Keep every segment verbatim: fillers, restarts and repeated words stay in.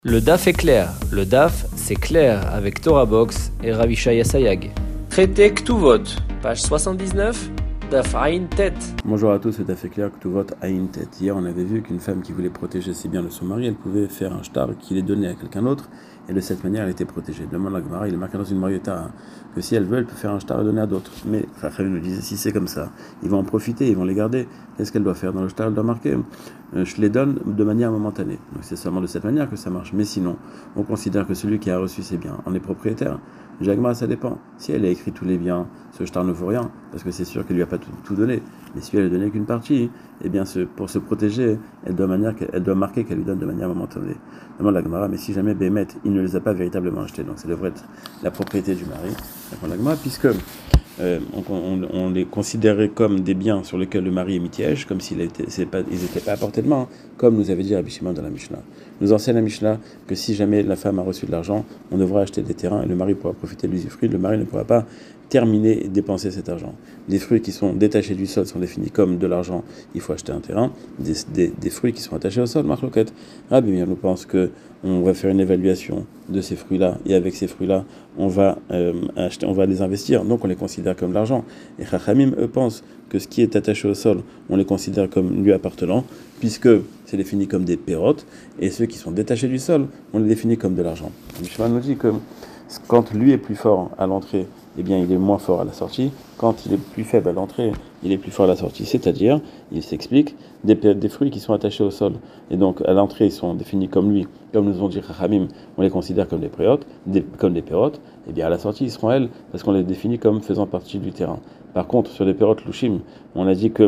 Le daf est clair. Le daf, c'est clair avec Torah Box et Ravishaya Sayag. Traité Ktuvot, page soixante-dix-neuf, daf Ain Tet. Bonjour à tous, c'est daf est clair Ktuvot Ain Tet. Hier, on avait vu qu'une femme qui voulait protéger ses biens de son mari, elle pouvait faire un shtar qui les donnait à quelqu'un d'autre, et de cette manière, elle était protégée. Demande la Gemara, il est marqué dans une mariota que si elle veut, elle peut faire un shtar et donner à d'autres. Mais Chachamim nous disait, si c'est comme ça, ils vont en profiter, ils vont les garder. Qu'est-ce qu'elle doit faire dans le shtar? Elle doit marquer euh, je les donne de manière momentanée. Donc c'est seulement de cette manière que ça marche. Mais sinon, on considère que celui qui a reçu ses biens en est propriétaire. Jagma, ça dépend. Si elle a écrit tous les biens, ce shtar ne vaut rien, parce que c'est sûr qu'elle lui a pas tout, tout donné. Mais si elle ne donné qu'une partie, eh bien ce, pour se protéger, elle doit, manière, elle doit marquer qu'elle lui donne de manière momentanée. Demande la Gemara, mais si jamais Bémet, il ne les a pas véritablement achetés, donc c'est devrait être la propriété du mari. Demande la Gemara, puisque Euh, on, on, on les considérait comme des biens sur lesquels le mari est mitiège, comme s'ils n'étaient pas, pas à portée de main, comme nous avait dit Rabbi Shimon dans la Mishnah. Nous enseigne la Mishnah que si jamais la femme a reçu de l'argent, on devra acheter des terrains et le mari pourra profiter de l'usufruit, le mari ne pourra pas terminer et dépenser cet argent. Les fruits qui sont détachés du sol sont définis comme de l'argent, il faut acheter un terrain. Des, des, des fruits qui sont attachés au sol, Marc Loquette. Rabbi Meir nous pense que on va faire une évaluation de ces fruits-là, et avec ces fruits-là, on va euh, acheter, on va les investir, donc on les considère comme de l'argent. Et Chachamim, eux, pensent que ce qui est attaché au sol, on les considère comme lui appartenant, puisque c'est défini comme des pérotes, et ceux qui sont détachés du sol, on les définit comme de l'argent. Mishma nous dit que quand lui est plus fort à l'entrée, eh bien il est moins fort à la sortie. Quand il est plus faible à l'entrée, il est plus fort à la sortie. C'est-à-dire, il s'explique, des, des fruits qui sont attachés au sol, et donc à l'entrée ils sont définis comme lui, comme nous ont dit Chachamim, on les considère comme des pérotes, des, comme des pérotes, et bien à la sortie ils seront elles, parce qu'on les définit comme faisant partie du terrain. Par contre, sur les pérotes louchim, on a dit que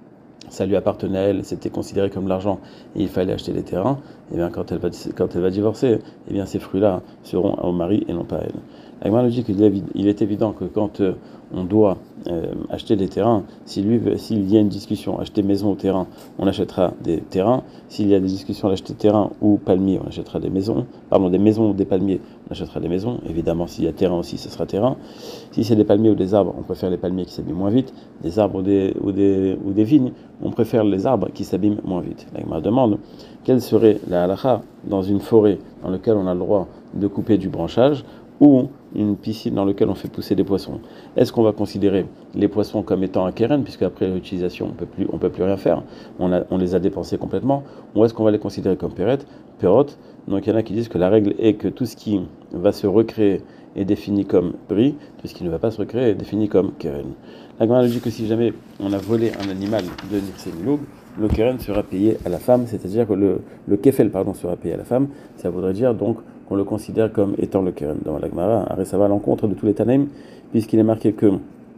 ça lui appartenait à elle, c'était considéré comme l'argent, et il fallait acheter des terrains. Et bien quand elle va, quand elle va divorcer, et bien ces fruits-là seront au mari et non pas à elle. La Gemara nous dit qu'il est, il est évident que quand euh, on doit euh, acheter des terrains, si lui, s'il y a une discussion, acheter maison ou terrain, on achètera des terrains. S'il y a des discussions d'acheter terrain ou palmier, on achètera des maisons. Pardon, des maisons ou des palmiers, on achètera des maisons. Évidemment, s'il y a terrain aussi, ce sera terrain. Si c'est des palmiers ou des arbres, on préfère les palmiers qui s'abîment moins vite. Des arbres ou des, ou des, ou des vignes, on préfère les arbres qui s'abîment moins vite. La Gemara demande quelle serait la halakha dans une forêt dans laquelle on a le droit de couper du branchage, ou une piscine dans laquelle on fait pousser des poissons. Est-ce qu'on va considérer les poissons comme étant un keren, puisque après l'utilisation, on peut plus, on peut plus rien faire, on, a, on les a dépensés complètement, ou est-ce qu'on va les considérer comme pérettes, pérotes? Donc il y en a qui disent que la règle est que tout ce qui va se recréer est défini comme bris, tout ce qui ne va pas se recréer est défini comme keren. La Gemara dit que si jamais on a volé un animal de Nirsémiloug, le keren sera payé à la femme, c'est-à-dire que le, le kefel pardon, sera payé à la femme, ça voudrait dire donc qu'on le considère comme étant le keren. Dans la Gemara, ça va à l'encontre de tous les Tanaïm, puisqu'il est marqué que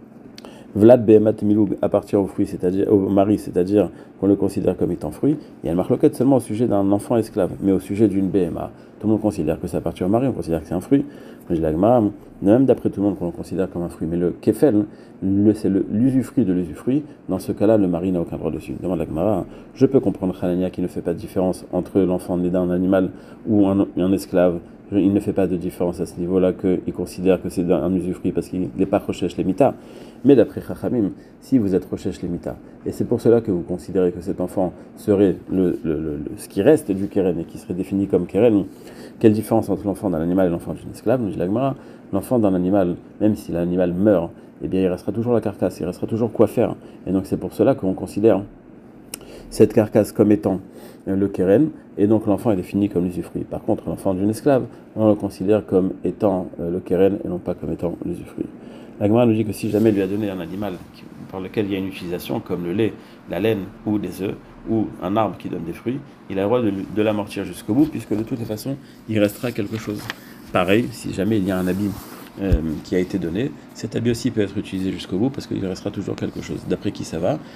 Vlad Behemat Miloug appartient au fruit, c'est-à-dire au mari, c'est-à-dire qu'on le considère comme étant fruit. Il y a une marloquette seulement au sujet d'un enfant esclave, mais au sujet d'une Behema, tout le monde considère que ça appartient au mari, on considère que c'est un fruit. Mais la Gemara, même d'après tout le monde qu'on le considère comme un fruit, mais le kefel, le, c'est le, l'usufruit de l'usufruit. Dans ce cas-là, le mari n'a aucun droit dessus. Demande la Gemara, je peux comprendre Hanania qui ne fait pas de différence entre l'enfant né d'un animal ou un, un esclave. Il ne fait pas de différence à ce niveau-là, qu'il considère que c'est un usufruit parce qu'il n'est pas recherche les mitas. Mais d'après Chachamim, si vous êtes recherche les mitas, et c'est pour cela que vous considérez que cet enfant serait le, le, le, le, ce qui reste du keren et qui serait défini comme keren, quelle différence entre l'enfant d'un animal et l'enfant d'une esclave? Nous dit la Gemara, l'enfant d'un animal, même si l'animal meurt, eh bien il restera toujours la carcasse, il restera toujours quoi faire. Et donc c'est pour cela qu'on considère cette carcasse comme étant le keren, et donc l'enfant est défini comme l'usufruit. Par contre, l'enfant d'une esclave, on le considère comme étant le keren et non pas comme étant l'usufruit. La Gemara nous dit que si jamais il lui a donné un animal par lequel il y a une utilisation, comme le lait, la laine ou des œufs, ou un arbre qui donne des fruits, il a le droit de, de l'amortir jusqu'au bout, puisque de toutes les façons, il restera quelque chose. Pareil, si jamais il y a un habit Euh, qui a été donné, cet habit aussi peut être utilisé jusqu'au bout parce qu'il restera toujours quelque chose. D'après qui ça va?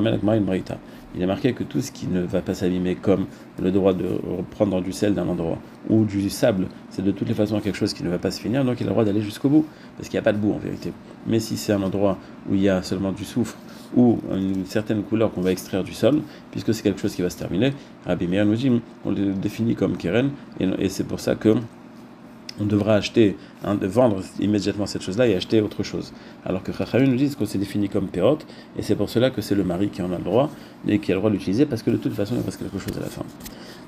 Il est marqué que tout ce qui ne va pas s'abîmer, comme le droit de prendre du sel d'un endroit ou du sable, c'est de toutes les façons quelque chose qui ne va pas se finir, donc il a le droit d'aller jusqu'au bout parce qu'il n'y a pas de bout en vérité. Mais si c'est un endroit où il y a seulement du soufre ou une certaine couleur qu'on va extraire du sol, puisque c'est quelque chose qui va se terminer, Rabbi Meir nous dit on le définit comme keren, et, et c'est pour ça que on devra acheter, hein, vendre immédiatement cette chose-là et acheter autre chose. Alors que Chachamim nous dit qu'on s'est défini comme pérote, et c'est pour cela que c'est le mari qui en a le droit, et qui a le droit de l'utiliser, parce que de toute façon, il reste quelque chose à la fin.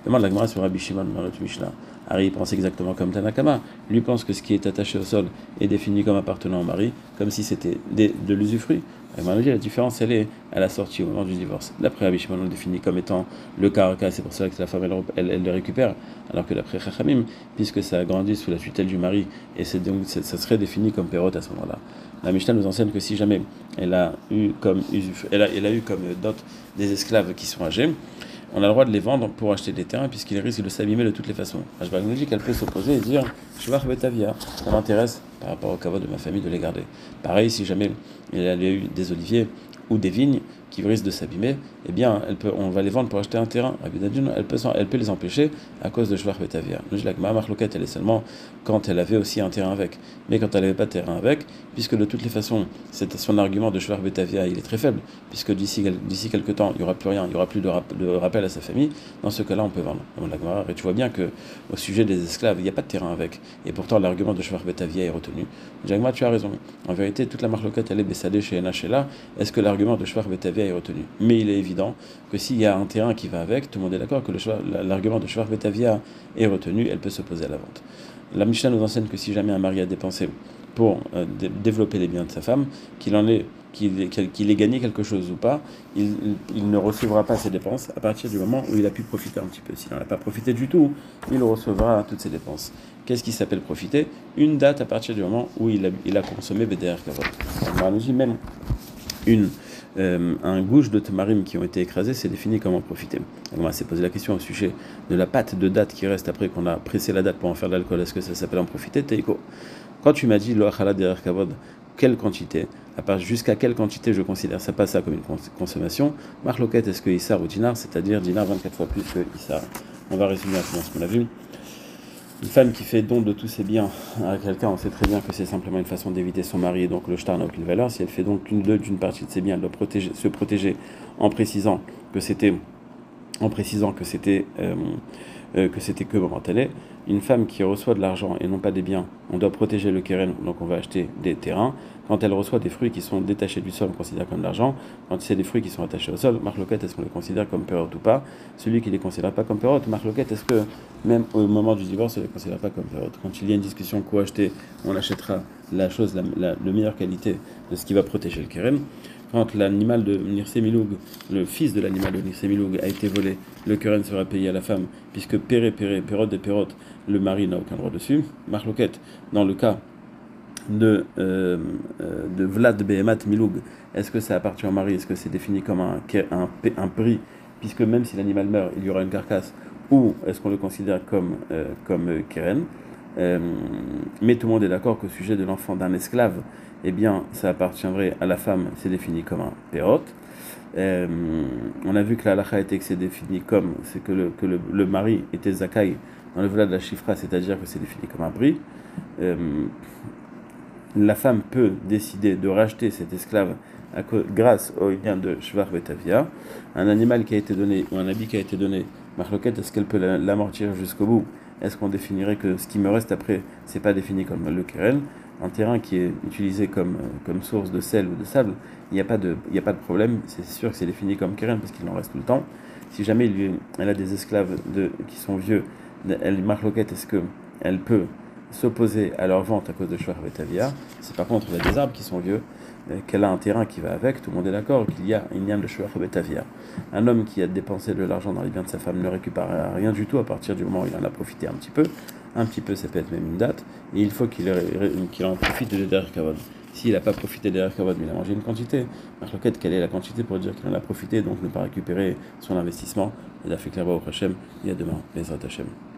Demande la Gemara sur Rabbi Shimon dans notre Mishnah. Ari pense exactement comme Tanakama. Lui pense que ce qui est attaché au sol est défini comme appartenant au mari, comme si c'était de, de l'usufruit. La différence, elle est à la sortie, au moment du divorce. D'après Rabbi Shimon, on le définit comme étant le karaka, c'est pour ça que la femme, elle, elle, elle le récupère, alors que d'après Chachamim, puisque ça a grandi sous la tutelle du mari, et c'est donc, c'est, ça serait défini comme perot à ce moment-là. La Mishnah nous enseigne que si jamais elle a eu comme, elle a, elle a eu comme dot des esclaves qui sont âgés, on a le droit de les vendre pour acheter des terrains, puisqu'ils risquent de s'abîmer de toutes les façons. Ashbag nous dit qu'elle peut s'opposer et dire Shvar Betavia, ça m'intéresse par rapport au kavod de ma famille de les garder. Pareil, si jamais il y a eu des oliviers ou des vignes qui risquent de s'abîmer, eh bien, elle peut, on va les vendre pour acheter un terrain. Elle peut, elle peut les empêcher à cause de Shvar Betavia. Nous dit la Gemara, Marloquette, elle est seulement quand elle avait aussi un terrain avec. Mais quand elle n'avait pas de terrain avec, puisque de toutes les façons, c'est son argument de Shvar Betavia, il est très faible, puisque d'ici, d'ici quelques temps, il n'y aura plus rien, il n'y aura plus de, rap, de rappel à sa famille, dans ce cas-là, on peut vendre. Donc, la Gemara, et tu vois bien qu'au sujet des esclaves, il n'y a pas de terrain avec. Et pourtant, l'argument de Shvar Betavia est retenu. Jagma, tu as raison. En vérité, toute la Marloquette, elle est Bessadé chez Enachela. Est-ce que l'argument de Shvar Betavia est retenu? Mais il est évident que s'il y a un terrain qui va avec, tout le monde est d'accord que le, l'argument de Shvar Betavia est retenu, elle peut s'opposer à la vente. La Mishnah nous enseigne que si jamais un mari a dépensé pour euh, d- développer les biens de sa femme, qu'il en ait, qu'il, qu'il ait gagné quelque chose ou pas, il, il, il ne recevra pas ses dépenses à partir du moment où il a pu profiter un petit peu. S'il n'en a pas profité du tout, il recevra toutes ses dépenses. Qu'est-ce qui s'appelle profiter? Une date à partir du moment où il a, il a consommé B D R Kavod. On nous dit même une Euh, un gouge de tamarim qui ont été écrasés, c'est défini comment profiter. On va se poser la question au sujet de la pâte de date qui reste après qu'on a pressé la date pour en faire de l'alcool. Est-ce que ça s'appelle en profiter? Teiko. Quand tu m'as dit lo achala derer kavod, quelle quantité, à part jusqu'à quelle quantité je considère ça pas ça comme une consommation? Marloquette, est-ce que Issar ou Dinar, c'est-à-dire Dinar vingt-quatre fois plus que Issar? On va résumer maintenant ce qu'on a vu. Une femme qui fait don de tous ses biens à quelqu'un, on sait très bien que c'est simplement une façon d'éviter son mari, et donc le shtar n'a aucune valeur. Si elle fait donc une d'une partie de ses biens, elle doit protéger, se protéger en précisant que c'était, en précisant que c'était, euh, euh, que c'était que momentané. Une femme qui reçoit de l'argent et non pas des biens, on doit protéger le keren, donc on va acheter des terrains. Quand elle reçoit des fruits qui sont détachés du sol, on considère comme de l'argent. Quand c'est des fruits qui sont attachés au sol, Marloquette, est-ce qu'on les considère comme perot ou pas? Celui qui ne les considère pas comme perot, Marloquette, est-ce que même au moment du divorce, on ne les considère pas comme perot? Quand il y a une discussion quoi acheter, on achètera la chose, la, la, la meilleure qualité de ce qui va protéger le keren. Quand l'animal de Nirse Miloug, le fils de l'animal de Nirse Miloug a été volé, le keren sera payé à la femme, puisque péré, péré, perot et perot, le mari n'a aucun droit dessus. Marloquette, dans le cas de, euh, de Vlad Behemat Miloug, est-ce que ça appartient au mari? Est-ce que c'est défini comme un, un, un prix, puisque même si l'animal meurt, il y aura une carcasse, ou est-ce qu'on le considère comme, euh, comme euh, keren? euh, Mais tout le monde est d'accord qu'au sujet de l'enfant d'un esclave, eh bien, ça appartiendrait à la femme, c'est défini comme un perot. Euh, on a vu que la halakha était que c'est défini comme, c'est que le, que le, le mari était zakai dans le volet de la chifra, c'est-à-dire que c'est défini comme un prix. Euh, la femme peut décider de racheter cet esclave à cause, grâce au lien de Shvar Betavia. Un animal qui a été donné, ou un habit qui a été donné, Marloquette, est-ce qu'elle peut l'amortir jusqu'au bout? Est-ce qu'on définirait que ce qui me reste après, c'est pas défini comme le keren? Un terrain qui est utilisé comme, comme source de sel ou de sable, il n'y a pas de, il n'y a pas de problème, c'est sûr que c'est défini comme keren parce qu'il en reste tout le temps. Si jamais il, elle a des esclaves de, qui sont vieux, elle Marloquette, est-ce qu'elle peut s'opposer à leur vente à cause de Shvar Betavia? C'est par contre, il y a des arbres qui sont vieux, qu'elle a un terrain qui va avec, tout le monde est d'accord qu'il y a une lien de Shvar Betavia. Un homme qui a dépensé de l'argent dans les biens de sa femme ne récupère rien du tout à partir du moment où il en a profité un petit peu. Un petit peu, ça peut être même une date, et il faut qu'il, qu'il en profite de derrière Kavod. S'il n'a pas profité derrière Kavod, mais il a mangé une quantité, Marloquette, quelle est la quantité pour dire qu'il en a profité, donc ne pas récupérer son investissement? Et d'afficher là-bas au Hachem, et à demain, Bezrat Hachem.